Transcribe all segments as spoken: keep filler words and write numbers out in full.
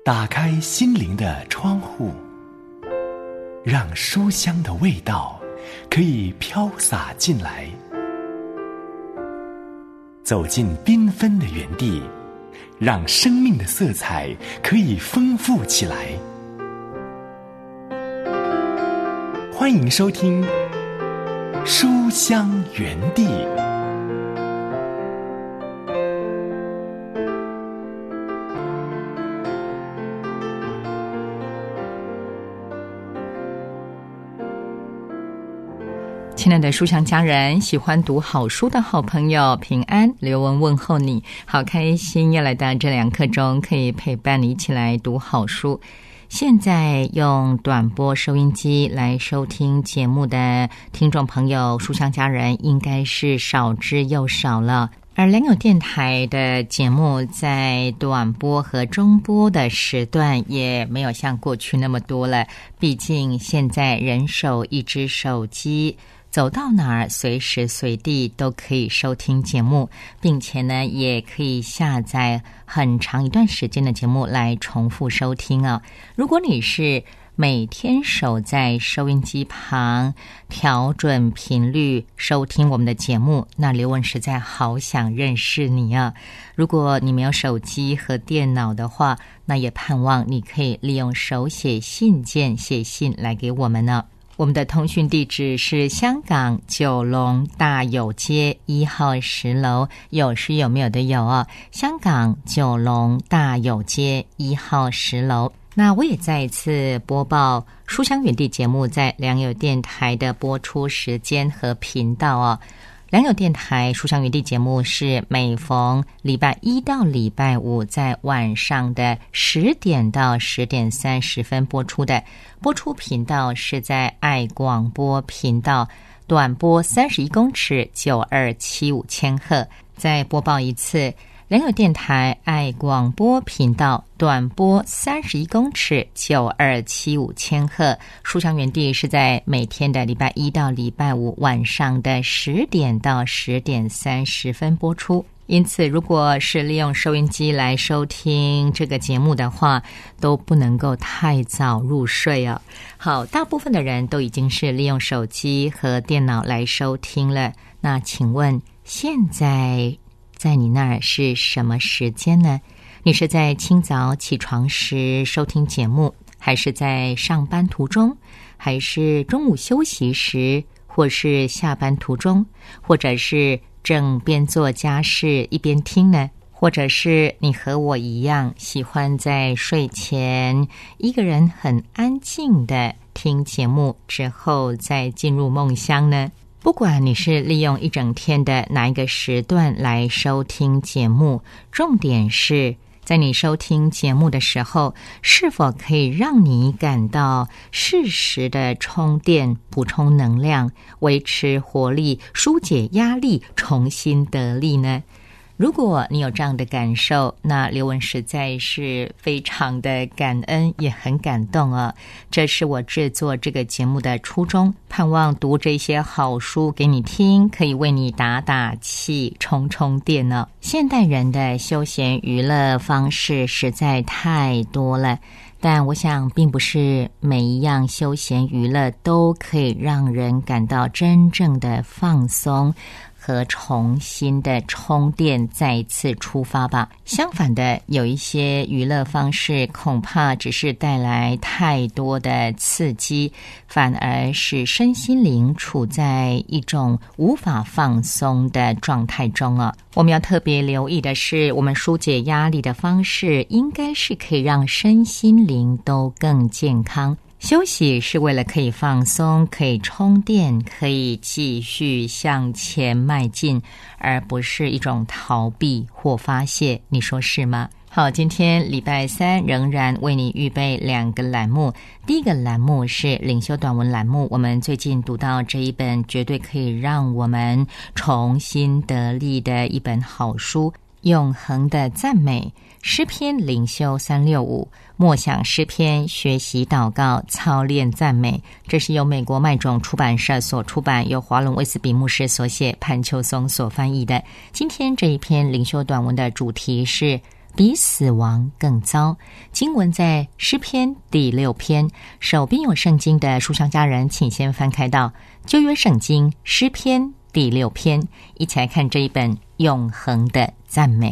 打开心灵的窗户，让书香的味道可以飘洒进来。走进缤纷的园地，让生命的色彩可以丰富起来。欢迎收听书香园地。 亲爱的书香家人，喜欢读好书的好朋友，平安，刘文问候你，好开心又来到这两刻钟，可以陪伴你一起来读好书。现在用短波收音机来收听节目的听众朋友，书香家人应该是少之又少了。而良友电台的节目在短波和中波的时段也没有像过去那么多了，毕竟现在人手一只手机，走到哪儿随时随地都可以收听节目，并且呢也可以下载很长一段时间的节目来重复收听啊。如果你是每天守在收音机旁调准频率收听我们的节目，那刘文实在好想认识你啊。如果你没有手机和电脑的话，那也盼望你可以利用手写信件写信来给我们呢。我们的通讯地址是香港九龙大有街一号十楼，有是有没有的有哦。香港九龙大有街一号十楼。那我也再一次播报书香园地节目在良友电台的播出时间和频道哦。良友电台书香园地节目是每逢礼拜一到礼拜五在晚上的十点到十点三十分播出的，播出频道是在爱广播频道，短波三十一公尺九二七五千赫。再播报一次，良友电台爱广播频道短波三十一公尺九二七五千赫，书香园地是在每天的礼拜一到礼拜五晚上的十点到十点三十分播出。因此如果是利用收音机来收听这个节目的话，都不能够太早入睡哦。好，大部分的人都已经是利用手机和电脑来收听了，那请问现在在你那儿是什么时间呢？你是在清早起床时收听节目，还是在上班途中，还是中午休息时，或是下班途中，或者是正边做家事一边听呢？或者是你和我一样喜欢在睡前一个人很安静的听节目之后再进入梦乡呢？不管你是利用一整天的哪一个时段来收听节目，重点是在你收听节目的时候，是否可以让你感到适时的充电、补充能量、维持活力、疏解压力、重新得力呢？如果你有这样的感受，那刘文实在是非常的感恩，也很感动啊！这是我制作这个节目的初衷，盼望读这些好书给你听，可以为你打打气、充充电呢。现代人的休闲娱乐方式实在太多了，但我想并不是每一样休闲娱乐都可以让人感到真正的放松和重新的充电，再次出发吧。相反的，有一些娱乐方式恐怕只是带来太多的刺激，反而使身心灵处在一种无法放松的状态中啊。我们要特别留意的是，我们疏解压力的方式应该是可以让身心灵都更健康。休息是为了可以放松，可以充电，可以继续向前迈进，而不是一种逃避或发泄，你说是吗？好，今天礼拜三仍然为你预备两个栏目。第一个栏目是领袖短文栏目，我们最近读到这一本绝对可以让我们重新得力的一本好书，永恒的赞美，诗篇灵修三六五，默想诗篇，学习祷告，操练赞美。这是由美国麦种出版社所出版，由华伦威斯比牧师所写，潘秋松所翻译的。今天这一篇灵修短文的主题是比死亡更糟。经文在诗篇第六篇，手边有圣经的书香家人，请先翻开到旧约圣经诗篇第六篇，一起来看这一本永恒的赞美。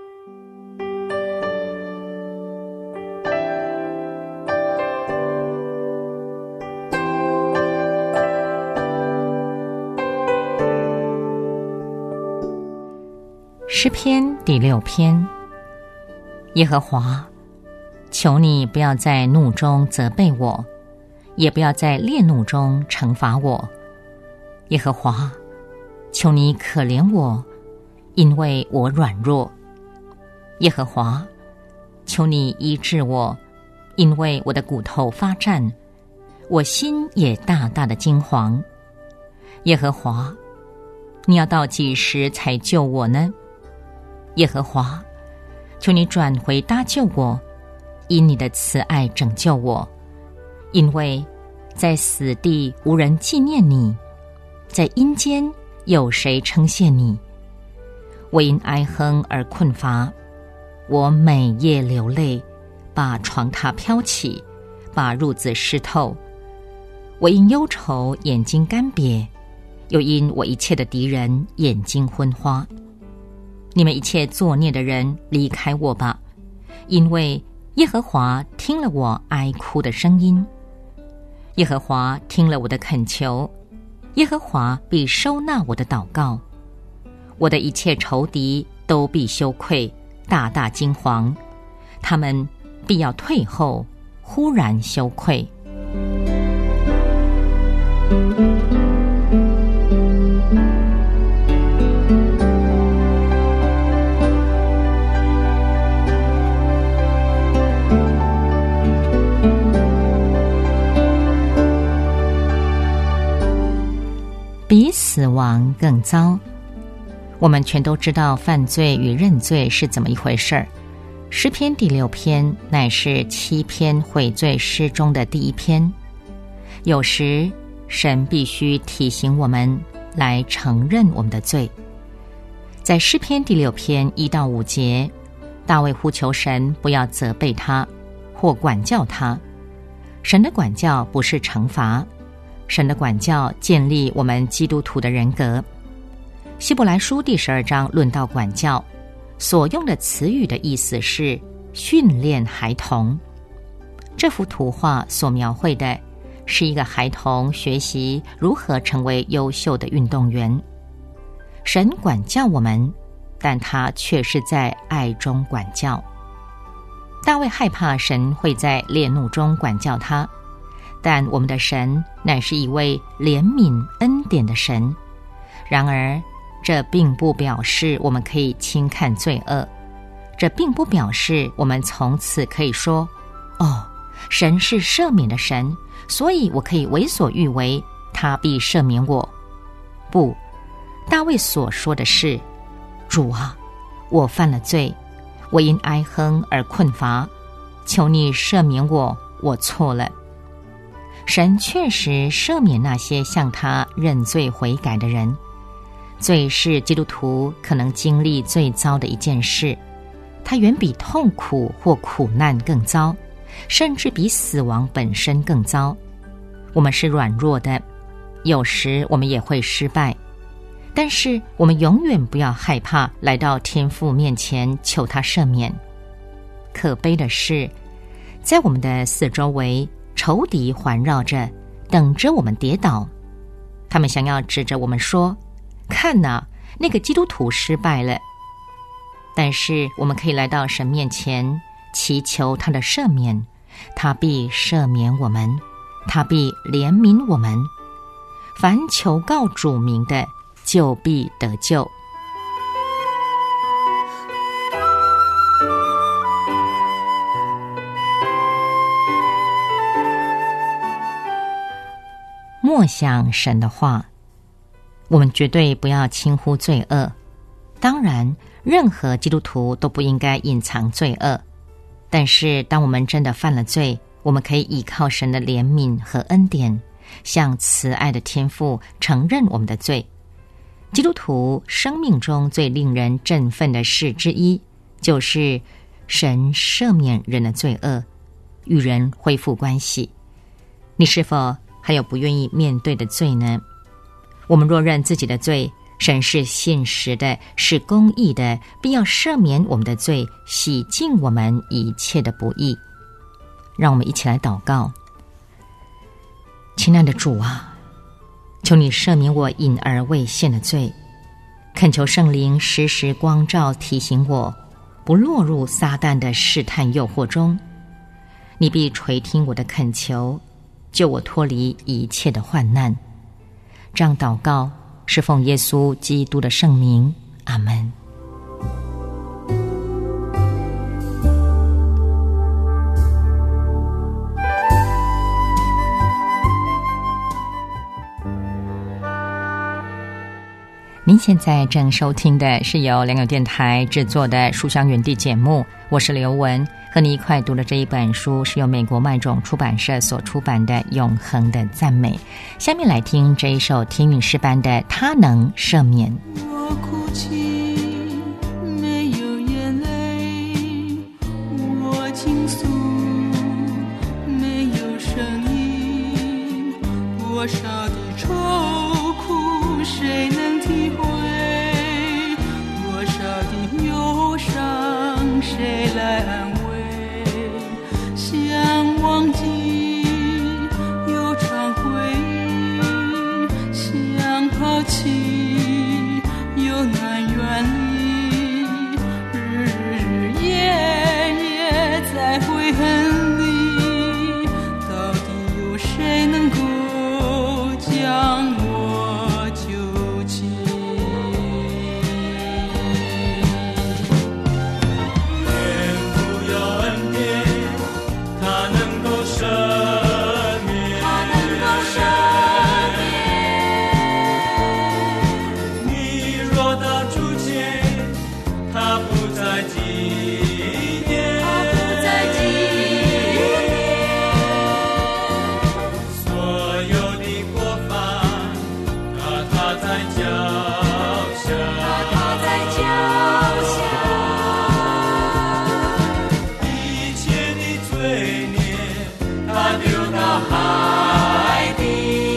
诗篇第六篇，耶和华，求你不要在怒中责备我，也不要在烈怒中惩罚我。耶和华，求你可怜我，因为我软弱。耶和华，求你医治我，因为我的骨头发战，我心也大大的惊惶。耶和华，你要到几时才救我呢？耶和华，求你转回搭救我，因你的慈爱拯救我。因为在死地无人纪念你，在阴间有谁称谢你？我因哀哼而困乏，我每夜流泪，把床榻飘起，把褥子湿透。我因忧愁眼睛干瘪，又因我一切的敌人眼睛昏花。你们一切作孽的人，离开我吧，因为耶和华听了我哀哭的声音，耶和华听了我的恳求，耶和华必收纳我的祷告。我的一切仇敌都必羞愧，大大惊惶，他们必要退后，忽然羞愧。比死亡更糟。我们全都知道犯罪与认罪是怎么一回事儿。诗篇第六篇乃是七篇悔罪诗中的第一篇。有时神必须提醒我们来承认我们的罪。在诗篇第六篇一到五节，大卫呼求神不要责备他或管教他。神的管教不是惩罚，神的管教建立我们基督徒的人格。希伯来书第十二章论到管教，所用的词语的意思是训练孩童。这幅图画所描绘的是一个孩童学习如何成为优秀的运动员。神管教我们，但他却是在爱中管教。大卫害怕神会在烈怒中管教他，但我们的神乃是一位怜悯恩典的神。然而这并不表示我们可以轻看罪恶，这并不表示我们从此可以说，哦，神是赦免的神，所以我可以为所欲为，他必赦免我。不，大卫所说的是，主啊，我犯了罪，我因哀哼而困乏，求你赦免我，我错了。神确实赦免那些向他认罪悔改的人。罪是基督徒可能经历最糟的一件事，它远比痛苦或苦难更糟，甚至比死亡本身更糟。我们是软弱的，有时我们也会失败，但是我们永远不要害怕来到天父面前求他赦免。可悲的是，在我们的四周围，仇敌环绕着，等着我们跌倒。他们想要指着我们说，看哪，那个基督徒失败了。但是我们可以来到神面前，祈求他的赦免，他必赦免我们，他必怜悯我们。凡求告主名的，就必得救。默想神的话，我们绝对不要轻忽罪恶。当然，任何基督徒都不应该隐藏罪恶。但是，当我们真的犯了罪，我们可以依靠神的怜悯和恩典，向慈爱的天父承认我们的罪。基督徒生命中最令人振奋的事之一，就是神赦免人的罪恶，与人恢复关系。你是否还有不愿意面对的罪呢？我们若认自己的罪，神是信实的，是公义的，必要赦免我们的罪，洗净我们一切的不义。让我们一起来祷告。亲爱的主啊，求你赦免我隐而未现的罪，恳求圣灵时时光照提醒我，不落入撒旦的试探诱惑中。你必垂听我的恳求，救我脱离一切的患难。这样祷告是奉耶稣基督的圣名，阿们。您现在正收听的是由良友电台制作的书香园地节目，我是刘文，和你一块读的这一本书是由美国麦种出版社所出版的《永恒的赞美》。下面来听这一首听韵诗班的《他能赦免》。 我哭泣没有眼泪，我倾诉没有声音，多少的愁苦谁能体会，多少的忧伤谁来安慰，想忘记又常回忆，想抛弃又难远离，日日夜夜在悔恨里，到底有谁能够将我救起？ 天父有恩典，他能够赦免， 他能够赦免。 你若到主前，他不再纪念， 他不再纪念， 所有的过犯，他他在脚下， 他在脚下， 一切的罪孽，他丢到海底。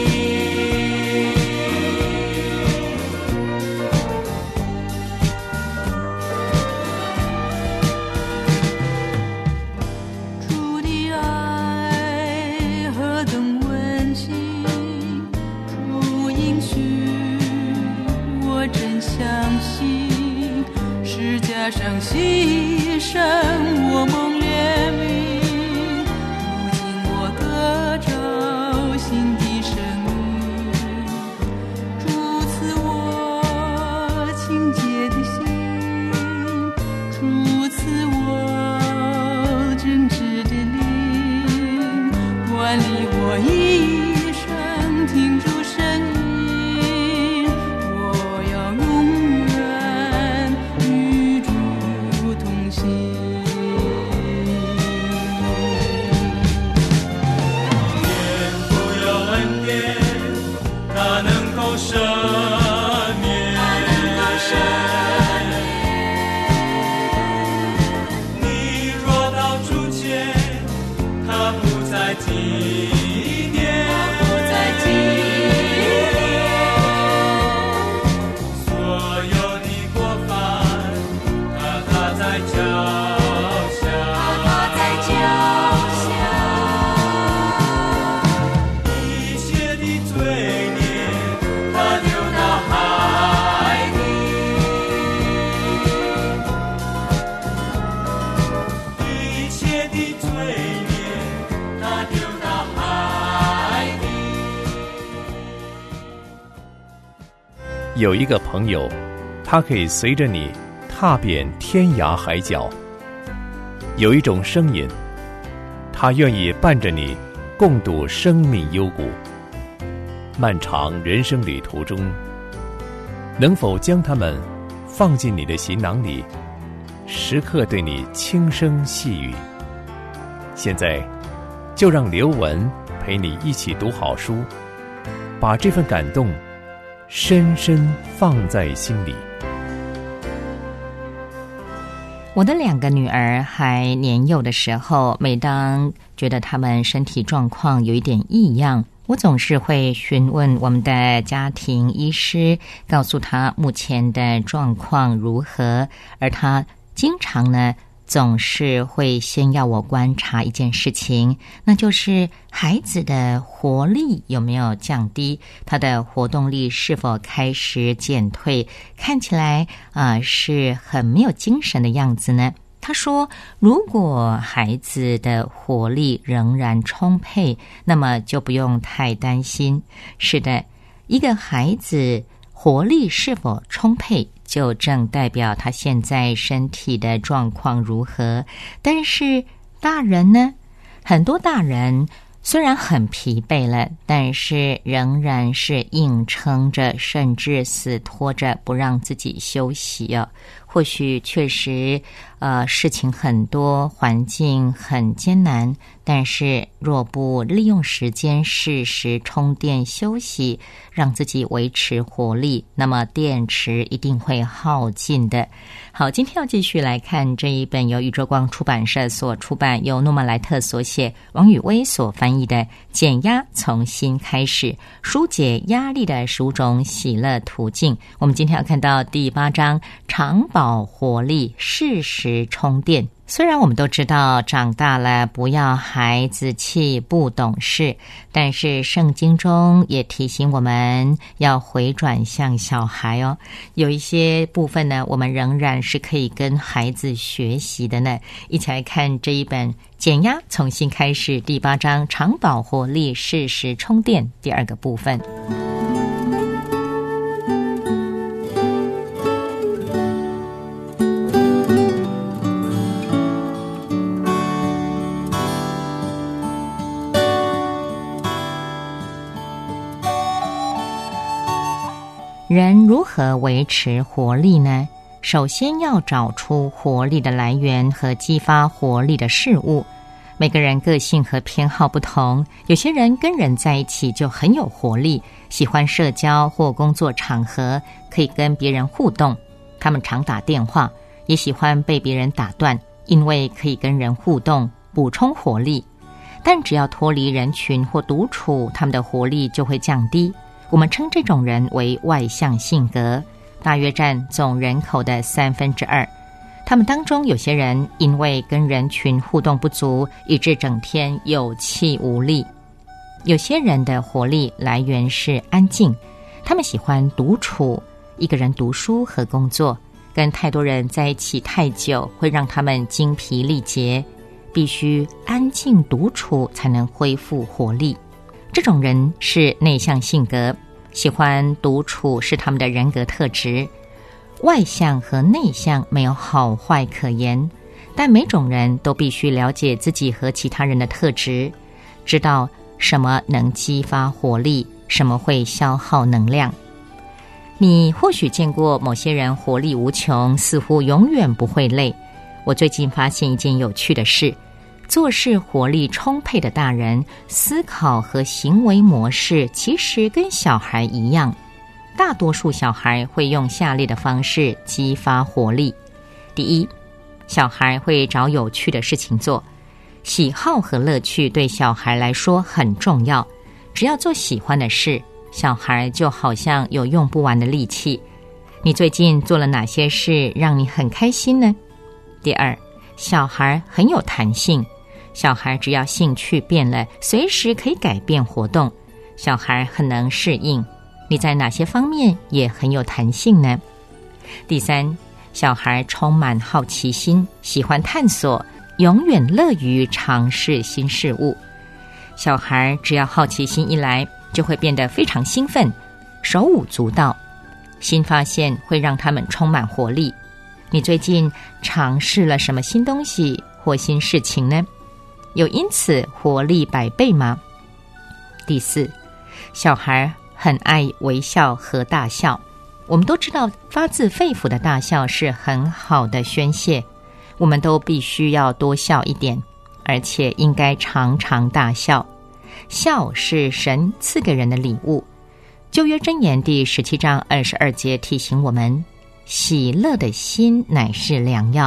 主的爱何等温馨，主应许我真相信，是加上牺牲我蒙怜悯，如今我得着新的生命，主赐我清洁的心，主赐我真挚的灵，管理我一生，听主声音，我要永远与主同行。 天父有恩典，他能够赦免， 他能够赦你若到主前，他不再纪念， 不再纪念， 所有的过犯，他他在脚下， 他在脚下， 一切的罪孽，他丢到海底，一切的罪孽，他丢到海底。 有一个朋友，他可以随着你踏遍天涯海角；有一种声音，他愿意伴着你共度生命幽谷。漫长人生旅途中，能否将他们放进你的行囊里，时刻对你轻声细语？现在，就让刘文陪你一起读好书，把这份感动深深放在心里。 我的两个女儿还年幼的时候，每当觉得她们身体状况有一点异样，我总是会询问我们的家庭医师，告诉他目前的状况如何，而他经常呢总是会先要我观察一件事情，那就是孩子的活力有没有降低，他的活动力是否开始减退，看起来啊、呃、是很没有精神的样子呢。他说，如果孩子的活力仍然充沛，那么就不用太担心。是的，一个孩子活力是否充沛，就正代表他现在身体的状况如何。但是大人呢，很多大人虽然很疲惫了，但是仍然是硬撑着，甚至死拖着不让自己休息哦。或许确实呃，事情很多，环境很艰难，但是若不利用时间适时充电休息，让自己维持活力，那么电池一定会耗尽的。好，今天要继续来看这一本由宇宙光出版社所出版，由诺曼莱特所写，王宇威所翻译的《减压从新开始：疏解压力的十五种喜乐途径》。我们今天要看到第八章，长保活力，适时充电。虽然我们都知道长大了不要孩子气不懂事，但是圣经中也提醒我们要回转向小孩哦。有一些部分呢，我们仍然是可以跟孩子学习的呢。一起来看这一本《减压从新开始》第八章，长保活力，适时充电，第二个部分。人如何维持活力呢？首先要找出活力的来源和激发活力的事物。每个人个性和偏好不同，有些人跟人在一起就很有活力，喜欢社交或工作场合可以跟别人互动。他们常打电话，也喜欢被别人打断，因为可以跟人互动，补充活力。但只要脱离人群或独处，他们的活力就会降低。我们称这种人为外向性格，大约占总人口的三分之二。他们当中有些人因为跟人群互动不足，以致整天有气无力。有些人的活力来源是安静，他们喜欢独处，一个人读书和工作。跟太多人在一起太久，会让他们精疲力竭，必须安静独处才能恢复活力。这种人是内向性格，喜欢独处是他们的人格特质。外向和内向没有好坏可言，但每种人都必须了解自己和其他人的特质，知道什么能激发活力，什么会消耗能量。你或许见过某些人活力无穷，似乎永远不会累。我最近发现一件有趣的事，做事活力充沛的大人，思考和行为模式其实跟小孩一样。大多数小孩会用下列的方式激发活力。第一，小孩会找有趣的事情做。喜好和乐趣对小孩来说很重要，只要做喜欢的事，小孩就好像有用不完的力气。你最近做了哪些事让你很开心呢？第二，小孩很有弹性。小孩只要兴趣变了，随时可以改变活动。小孩很能适应。你在哪些方面也很有弹性呢？第三，小孩充满好奇心，喜欢探索，永远乐于尝试新事物。小孩只要好奇心一来，就会变得非常兴奋，手舞足蹈。新发现会让他们充满活力。你最近尝试了什么新东西或新事情呢？有因此活力百倍吗？第四，小孩很爱微笑和大笑。我们都知道发自肺腑的大笑是很好的宣泄，我们都必须要多笑一点，而且应该常常大笑。笑是神赐给人的礼物。旧约箴言第十七章二十二节提醒我们，喜乐的心乃是良药，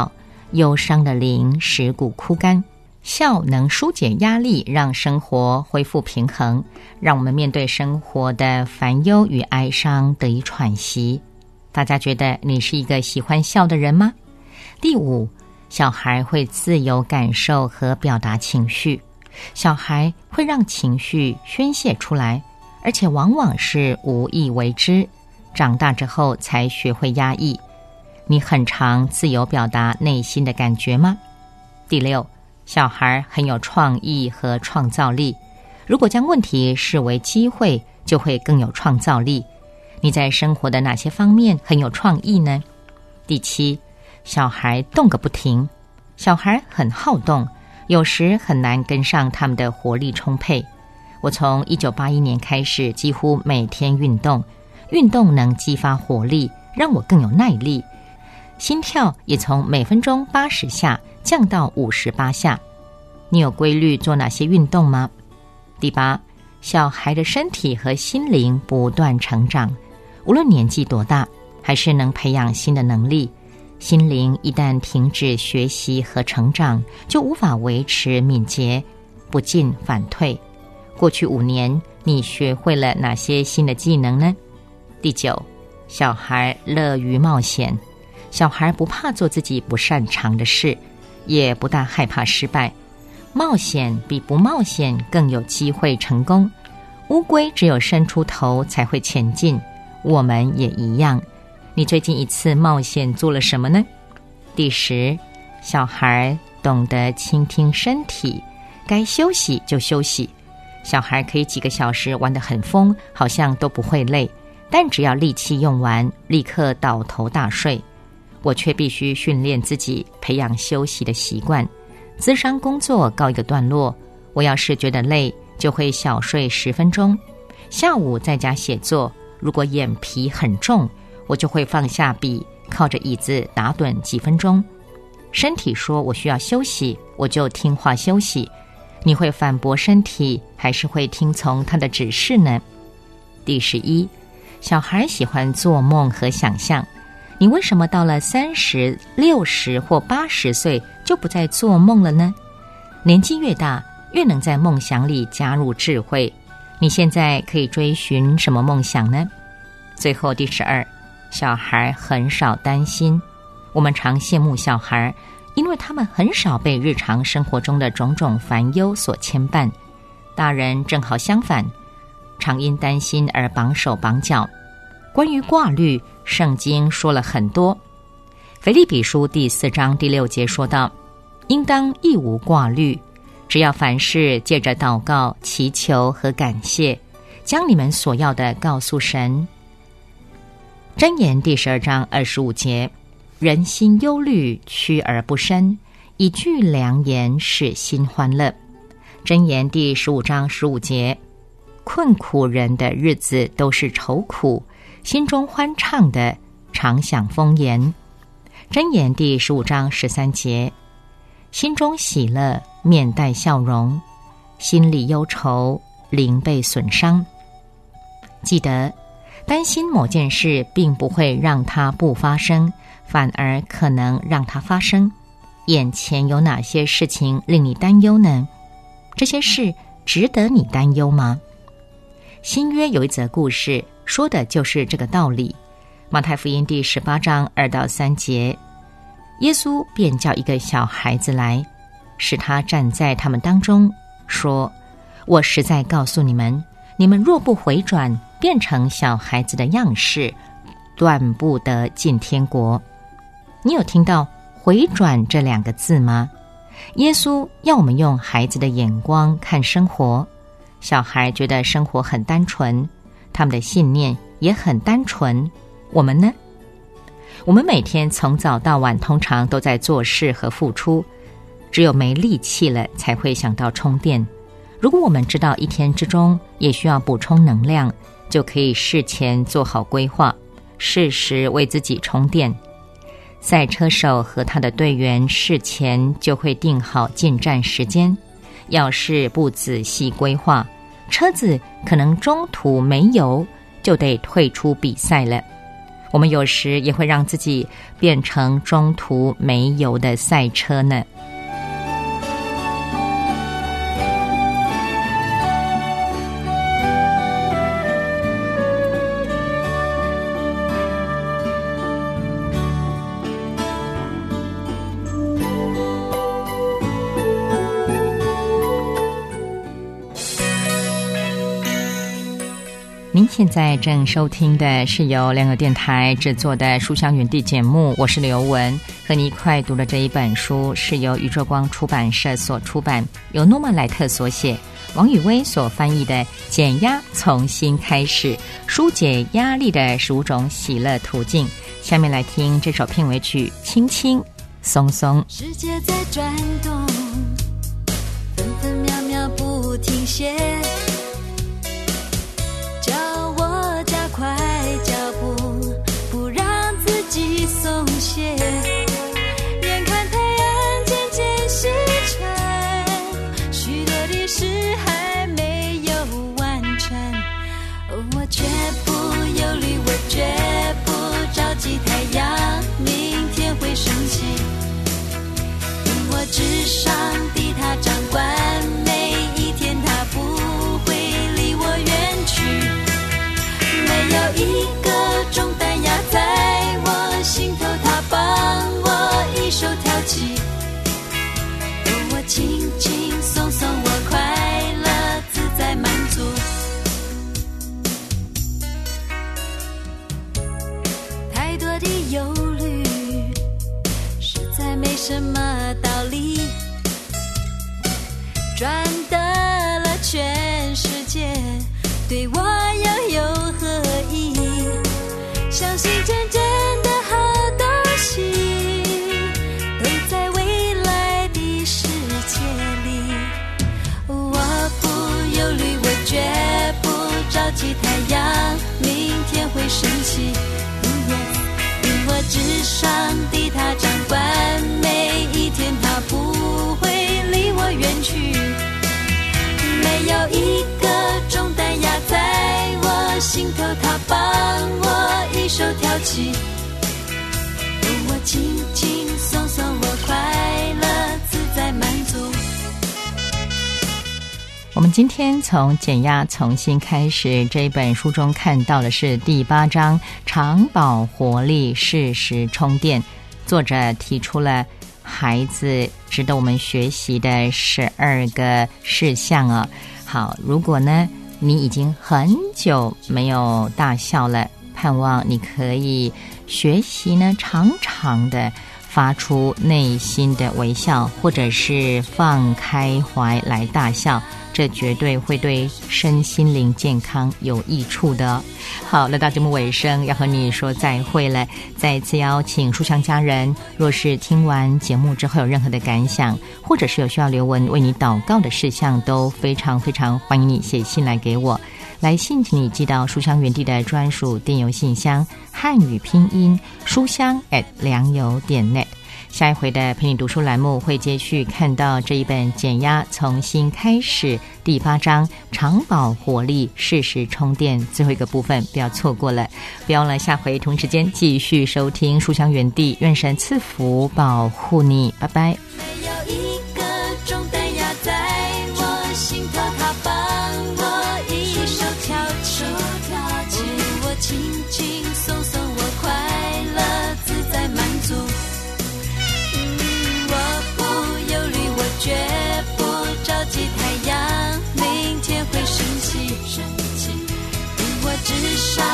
忧伤的灵使骨枯干。笑能疏解压力，让生活恢复平衡，让我们面对生活的烦忧与哀伤得以喘息。大家觉得你是一个喜欢笑的人吗？第五，小孩会自由感受和表达情绪，小孩会让情绪宣泄出来，而且往往是无意为之，长大之后才学会压抑。你很常自由表达内心的感觉吗？第六，小孩很有创意和创造力，如果将问题视为机会，就会更有创造力。你在生活的哪些方面很有创意呢？第七，小孩动个不停，小孩很好动，有时很难跟上他们的活力充沛。我从一九八一年开始几乎每天运动，运动能激发活力，让我更有耐力，心跳也从每分钟八十下降到五十八下。你有规律做哪些运动吗？第八，小孩的身体和心灵不断成长，无论年纪多大，还是能培养新的能力。心灵一旦停止学习和成长，就无法维持敏捷，不进反退。过去五年，你学会了哪些新的技能呢？第九，小孩乐于冒险，小孩不怕做自己不擅长的事，也不大害怕失败。冒险比不冒险更有机会成功。乌龟只有伸出头才会前进，我们也一样。你最近一次冒险做了什么呢？第十，小孩懂得倾听身体，该休息就休息。小孩可以几个小时玩得很疯，好像都不会累，但只要力气用完，立刻倒头大睡。我却必须训练自己，培养休息的习惯。咨商工作告一个段落，我要是觉得累，就会小睡十分钟。下午在家写作，如果眼皮很重，我就会放下笔，靠着椅子打盹几分钟。身体说我需要休息，我就听话休息。你会反驳身体，还是会听从他的指示呢？第十一，小孩喜欢做梦和想象。你为什么到了三十、六十或八十岁就不再做梦了呢？年纪越大，越能在梦想里加入智慧。你现在可以追寻什么梦想呢？最后第十二，小孩很少担心。我们常羡慕小孩，因为他们很少被日常生活中的种种烦忧所牵绊。大人正好相反，常因担心而绑手绑脚。关于挂虑，圣经说了很多。腓立比书第四章第六节说道，应当一无挂虑，只要凡事借着祷告、祈求和感谢，将你们所要的告诉神。箴言第十二章二十五节，人心忧虑，屈而不伸，一句良言使心欢乐。箴言第十五章十五节，困苦人的日子都是愁苦，心中欢畅的常享丰筵。箴言第十五章十三节，心中喜乐，面带笑容，心里忧愁，灵被损伤。记得，担心某件事并不会让它不发生，反而可能让它发生。眼前有哪些事情令你担忧呢？这些事值得你担忧吗？新约有一则故事，说的就是这个道理。马太福音第十八章二到三节，耶稣便叫一个小孩子来，使他站在他们当中，说：我实在告诉你们，你们若不回转，变成小孩子的样式，断不得进天国。你有听到回转这两个字吗？耶稣要我们用孩子的眼光看生活。小孩觉得生活很单纯，他们的信念也很单纯。我们呢？我们每天从早到晚通常都在做事和付出，只有没力气了才会想到充电。如果我们知道一天之中也需要补充能量，就可以事前做好规划，适时为自己充电。赛车手和他的队员事前就会定好进站时间，要是不仔细规划，车子可能中途没油，就得退出比赛了。 我们有时也会让自己变成中途没油的赛车呢。您现在正收听的是由良友电台制作的书香园地节目，我是刘文，和你一块读的这一本书是由宇宙光出版社所出版，由诺曼莱特所写，王宇威所翻译的《减压从新开始：疏解压力的十五种喜乐途径》。下面来听这首片尾曲《轻轻松松》。 世界在转动，分分秒秒不停歇，叫我加快脚步，不让自己松懈。眼看太阳渐渐西沉，许多的事还没有完成，我绝不忧虑，我绝不着急，太阳明天会升起，因我至上帝他掌管每一天，他不会离我远去，没有一个重担压在我心头，他帮我一手挑起，我轻轻松松，我快乐自在满足。太多的忧虑实在没什么道理，赚得了全世界，对我又有何意？相信真正的好东西都在未来的世界里，我不忧虑，我绝不着急，太阳明天会升起，因我至上帝他掌管每一天，他不会离我远去，没有一个重担压在我心头，他帮我一手挑起，我轻轻松松，我快乐自在满足。 我们今天从减压从新开始这一本书中看到的是第八章长保活力适时充电，作者提出了孩子值得我们学习的十二个事项哦。好，如果呢你已经很久没有大笑了，盼望你可以学习呢常常的发出内心的微笑，或者是放开怀来大笑，这绝对会对身心灵健康有益处的。好，来到节目尾声，要和你说再会了。再一次邀请书香家人，若是听完节目之后有任何的感想，或者是有需要刘文为你祷告的事项，都非常非常欢迎你写信来给我。来信请你寄到书香园地的专属电邮信箱，汉语拼音书香 at 良友点 net。下一回的陪你读书栏目会接续看到这一本减压从新开始第八章长保活力适时充电最后一个部分，不要错过了。不要忘了下回同时间继续收听书香园地，愿神赐福保护你，拜拜。 没有一个重担压在我心头，他帮我一手挑起，我轻轻松松，我快乐自在满足。绝不着急，太阳明天会升起，因我至上